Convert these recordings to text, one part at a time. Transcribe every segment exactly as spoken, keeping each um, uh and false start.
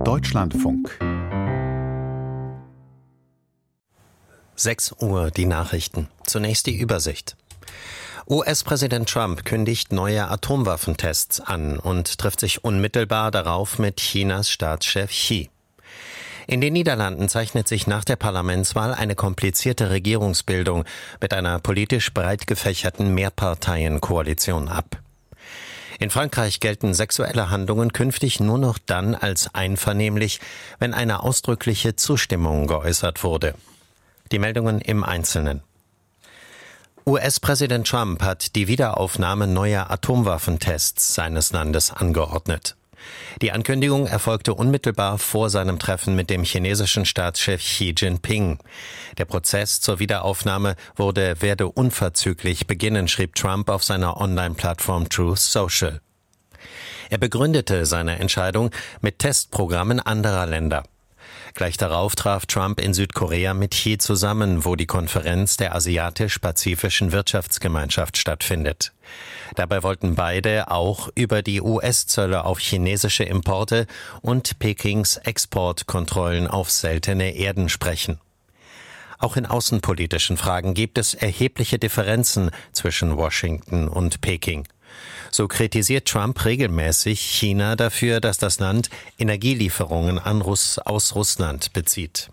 Deutschlandfunk. sechs Uhr die Nachrichten. Zunächst die Übersicht. U S-Präsident Trump kündigt neue Atomwaffentests an und trifft sich unmittelbar darauf mit Chinas Staatschef Xi. In den Niederlanden zeichnet sich nach der Parlamentswahl eine komplizierte Regierungsbildung mit einer politisch breit gefächerten Mehrparteienkoalition ab. In Frankreich gelten sexuelle Handlungen künftig nur noch dann als einvernehmlich, wenn eine ausdrückliche Zustimmung geäußert wurde. Die Meldungen im Einzelnen. U S-Präsident Trump hat die Wiederaufnahme neuer Atomwaffentests seines Landes angeordnet. Die Ankündigung erfolgte unmittelbar vor seinem Treffen mit dem chinesischen Staatschef Xi Jinping. Der Prozess zur Wiederaufnahme wurde werde unverzüglich beginnen, schrieb Trump auf seiner Online-Plattform Truth Social. Er begründete seine Entscheidung mit Testprogrammen anderer Länder. Gleich darauf traf Trump in Südkorea mit Xi zusammen, wo die Konferenz der Asiatisch-Pazifischen Wirtschaftsgemeinschaft stattfindet. Dabei wollten beide auch über die U S-Zölle auf chinesische Importe und Pekings Exportkontrollen auf seltene Erden sprechen. Auch in außenpolitischen Fragen gibt es erhebliche Differenzen zwischen Washington und Peking. So kritisiert Trump regelmäßig China dafür, dass das Land Energielieferungen an Russ- aus Russland bezieht.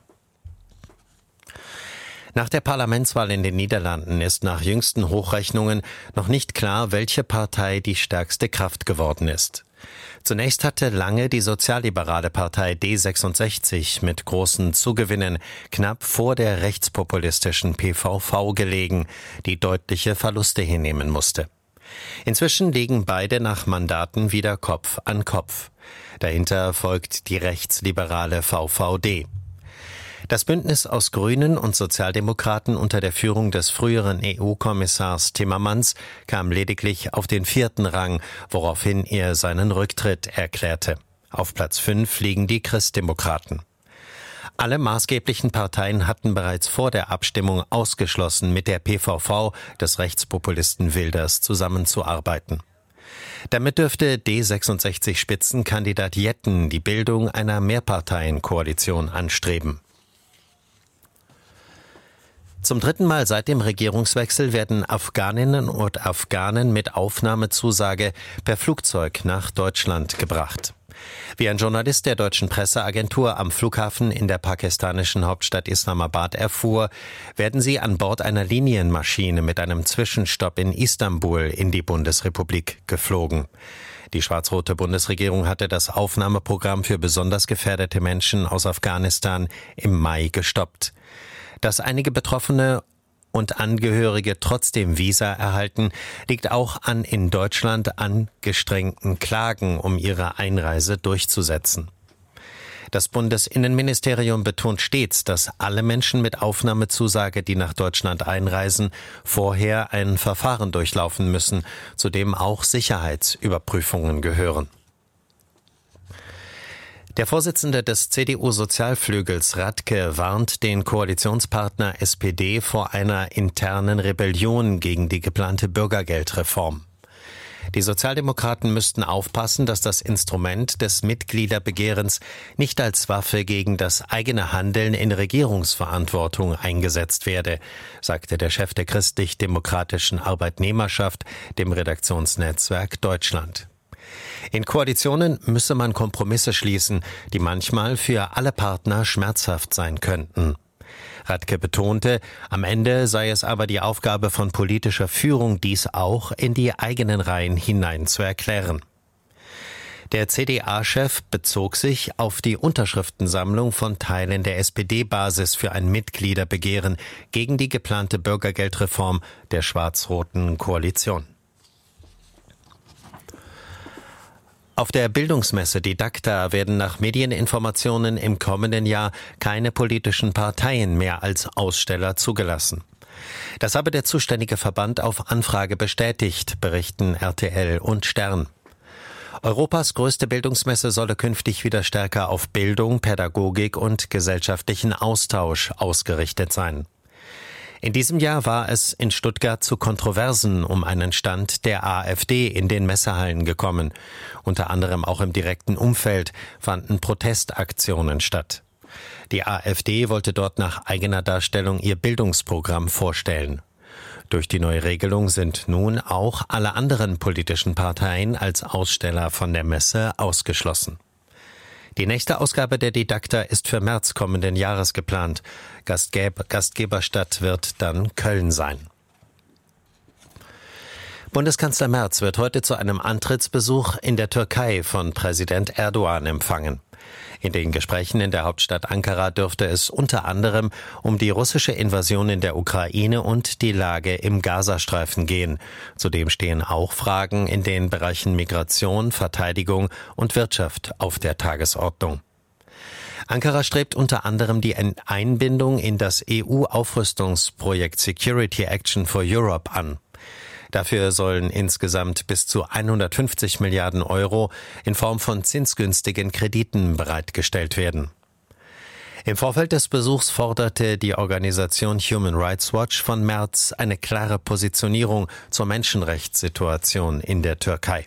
Nach der Parlamentswahl in den Niederlanden ist nach jüngsten Hochrechnungen noch nicht klar, welche Partei die stärkste Kraft geworden ist. Zunächst hatte lange die sozialliberale Partei D sechsundsechzig mit großen Zugewinnen knapp vor der rechtspopulistischen P V V gelegen, die deutliche Verluste hinnehmen musste. Inzwischen liegen beide nach Mandaten wieder Kopf an Kopf. Dahinter folgt die rechtsliberale V V D. Das Bündnis aus Grünen und Sozialdemokraten unter der Führung des früheren E U-Kommissars Timmermans kam lediglich auf den vierten Rang, woraufhin er seinen Rücktritt erklärte. Auf Platz fünf liegen die Christdemokraten. Alle maßgeblichen Parteien hatten bereits vor der Abstimmung ausgeschlossen, mit der P V V des Rechtspopulisten Wilders zusammenzuarbeiten. Damit dürfte D sechsundsechzig-Spitzenkandidat Jetten die Bildung einer Mehrparteienkoalition anstreben. Zum dritten Mal seit dem Regierungswechsel werden Afghaninnen und Afghanen mit Aufnahmezusage per Flugzeug nach Deutschland gebracht. Wie ein Journalist der deutschen Presseagentur am Flughafen in der pakistanischen Hauptstadt Islamabad erfuhr, werden sie an Bord einer Linienmaschine mit einem Zwischenstopp in Istanbul in die Bundesrepublik geflogen. Die schwarz-rote Bundesregierung hatte das Aufnahmeprogramm für besonders gefährdete Menschen aus Afghanistan im Mai gestoppt. Dass einige Betroffene und Angehörige trotzdem Visa erhalten, liegt auch an in Deutschland angestrengten Klagen, um ihre Einreise durchzusetzen. Das Bundesinnenministerium betont stets, dass alle Menschen mit Aufnahmezusage, die nach Deutschland einreisen, vorher ein Verfahren durchlaufen müssen, zu dem auch Sicherheitsüberprüfungen gehören. Der Vorsitzende des C D U-Sozialflügels Radke warnt den Koalitionspartner S P D vor einer internen Rebellion gegen die geplante Bürgergeldreform. Die Sozialdemokraten müssten aufpassen, dass das Instrument des Mitgliederbegehrens nicht als Waffe gegen das eigene Handeln in Regierungsverantwortung eingesetzt werde, sagte der Chef der christlich-demokratischen Arbeitnehmerschaft dem Redaktionsnetzwerk Deutschland. In Koalitionen müsse man Kompromisse schließen, die manchmal für alle Partner schmerzhaft sein könnten. Radke betonte, am Ende sei es aber die Aufgabe von politischer Führung, dies auch in die eigenen Reihen hinein zu erklären. Der C D A-Chef bezog sich auf die Unterschriftensammlung von Teilen der S P D-Basis für ein Mitgliederbegehren gegen die geplante Bürgergeldreform der schwarz-roten Koalition. Auf der Bildungsmesse Didakta werden nach Medieninformationen im kommenden Jahr keine politischen Parteien mehr als Aussteller zugelassen. Das habe der zuständige Verband auf Anfrage bestätigt, berichten R T L und Stern. Europas größte Bildungsmesse solle künftig wieder stärker auf Bildung, Pädagogik und gesellschaftlichen Austausch ausgerichtet sein. In diesem Jahr war es in Stuttgart zu Kontroversen um einen Stand der AfD in den Messehallen gekommen. Unter anderem auch im direkten Umfeld fanden Protestaktionen statt. Die AfD wollte dort nach eigener Darstellung ihr Bildungsprogramm vorstellen. Durch die neue Regelung sind nun auch alle anderen politischen Parteien als Aussteller von der Messe ausgeschlossen. Die nächste Ausgabe der Didakta ist für März kommenden Jahres geplant. Gastgeber, Gastgeberstadt wird dann Köln sein. Bundeskanzler Merz wird heute zu einem Antrittsbesuch in der Türkei von Präsident Erdogan empfangen. In den Gesprächen in der Hauptstadt Ankara dürfte es unter anderem um die russische Invasion in der Ukraine und die Lage im Gazastreifen gehen. Zudem stehen auch Fragen in den Bereichen Migration, Verteidigung und Wirtschaft auf der Tagesordnung. Ankara strebt unter anderem die Einbindung in das E U-Aufrüstungsprojekt Security Action for Europe an. Dafür sollen insgesamt bis zu hundertfünfzig Milliarden Euro in Form von zinsgünstigen Krediten bereitgestellt werden. Im Vorfeld des Besuchs forderte die Organisation Human Rights Watch von Merz eine klare Positionierung zur Menschenrechtssituation in der Türkei.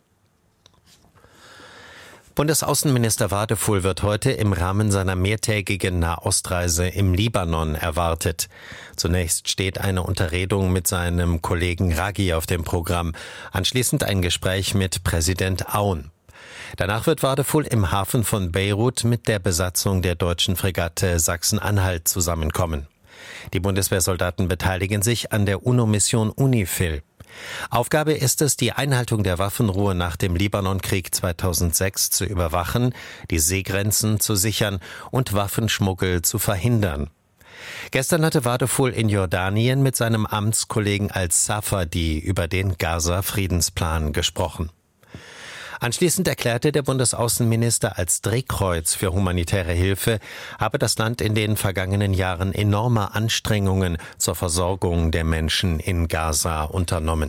Bundesaußenminister Wadefuhl wird heute im Rahmen seiner mehrtägigen Nahostreise im Libanon erwartet. Zunächst steht eine Unterredung mit seinem Kollegen Raghi auf dem Programm, anschließend ein Gespräch mit Präsident Aoun. Danach wird Wadefuhl im Hafen von Beirut mit der Besatzung der deutschen Fregatte Sachsen-Anhalt zusammenkommen. Die Bundeswehrsoldaten beteiligen sich an der UNO-Mission UNIFIL. Aufgabe ist es, die Einhaltung der Waffenruhe nach dem Libanonkrieg zweitausendsechs zu überwachen, die Seegrenzen zu sichern und Waffenschmuggel zu verhindern. Gestern hatte Wadefuhl in Jordanien mit seinem Amtskollegen Al-Safadi über den Gaza-Friedensplan gesprochen. Anschließend erklärte der Bundesaußenminister, als Drehkreuz für humanitäre Hilfe habe das Land in den vergangenen Jahren enorme Anstrengungen zur Versorgung der Menschen in Gaza unternommen.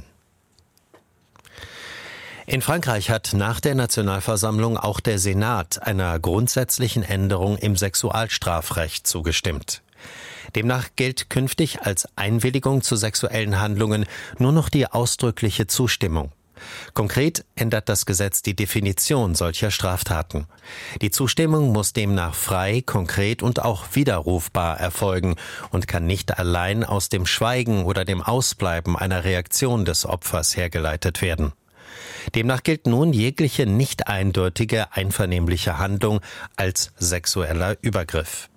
In Frankreich hat nach der Nationalversammlung auch der Senat einer grundsätzlichen Änderung im Sexualstrafrecht zugestimmt. Demnach gilt künftig als Einwilligung zu sexuellen Handlungen nur noch die ausdrückliche Zustimmung. Konkret ändert das Gesetz die Definition solcher Straftaten. Die Zustimmung muss demnach frei, konkret und auch widerrufbar erfolgen und kann nicht allein aus dem Schweigen oder dem Ausbleiben einer Reaktion des Opfers hergeleitet werden. Demnach gilt nun jegliche nicht eindeutige, einvernehmliche Handlung als sexueller Übergriff.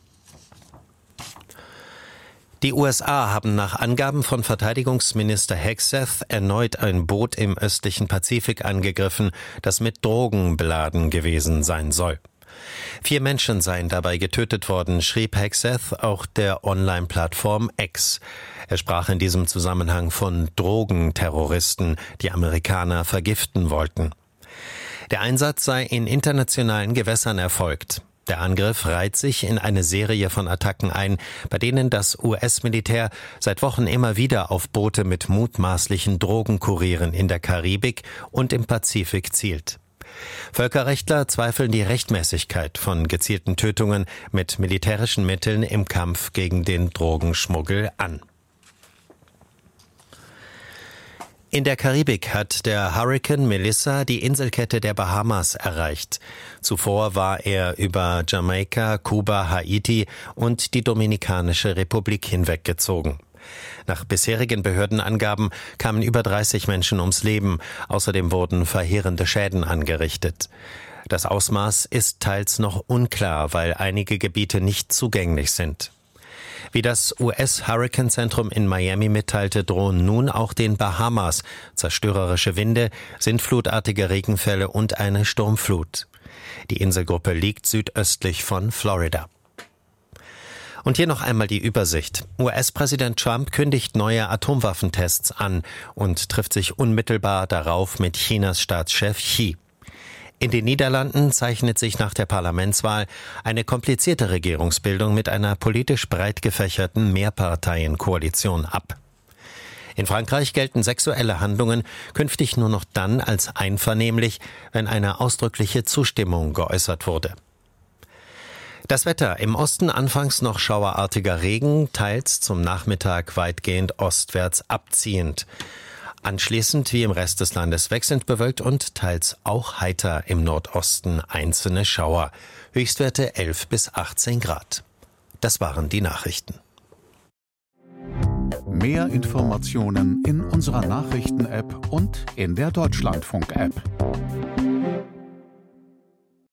Die U S A haben nach Angaben von Verteidigungsminister Hegseth erneut ein Boot im östlichen Pazifik angegriffen, das mit Drogen beladen gewesen sein soll. Vier Menschen seien dabei getötet worden, schrieb Hegseth auch der Online-Plattform X. Er sprach in diesem Zusammenhang von Drogenterroristen, die Amerikaner vergiften wollten. Der Einsatz sei in internationalen Gewässern erfolgt. Der Angriff reiht sich in eine Serie von Attacken ein, bei denen das U S-Militär seit Wochen immer wieder auf Boote mit mutmaßlichen Drogenkurieren in der Karibik und im Pazifik zielt. Völkerrechtler zweifeln die Rechtmäßigkeit von gezielten Tötungen mit militärischen Mitteln im Kampf gegen den Drogenschmuggel an. In der Karibik hat der Hurrikan Melissa die Inselkette der Bahamas erreicht. Zuvor war er über Jamaika, Kuba, Haiti und die Dominikanische Republik hinweggezogen. Nach bisherigen Behördenangaben kamen über dreißig Menschen ums Leben. Außerdem wurden verheerende Schäden angerichtet. Das Ausmaß ist teils noch unklar, weil einige Gebiete nicht zugänglich sind. Wie das U S-Hurrikanzentrum in Miami mitteilte, drohen nun auch den Bahamas zerstörerische Winde, sintflutartige Regenfälle und eine Sturmflut. Die Inselgruppe liegt südöstlich von Florida. Und hier noch einmal die Übersicht. U S-Präsident Trump kündigt neue Atomwaffentests an und trifft sich unmittelbar darauf mit Chinas Staatschef Xi. In den Niederlanden zeichnet sich nach der Parlamentswahl eine komplizierte Regierungsbildung mit einer politisch breit gefächerten Mehrparteienkoalition ab. In Frankreich gelten sexuelle Handlungen künftig nur noch dann als einvernehmlich, wenn eine ausdrückliche Zustimmung geäußert wurde. Das Wetter: Im Osten anfangs noch schauerartiger Regen, teils zum Nachmittag weitgehend ostwärts abziehend. Anschließend wie im Rest des Landes wechselnd bewölkt und teils auch heiter, im Nordosten einzelne Schauer. Höchstwerte elf bis achtzehn Grad. Das waren die Nachrichten. Mehr Informationen in unserer Nachrichten-App und in der Deutschlandfunk-App.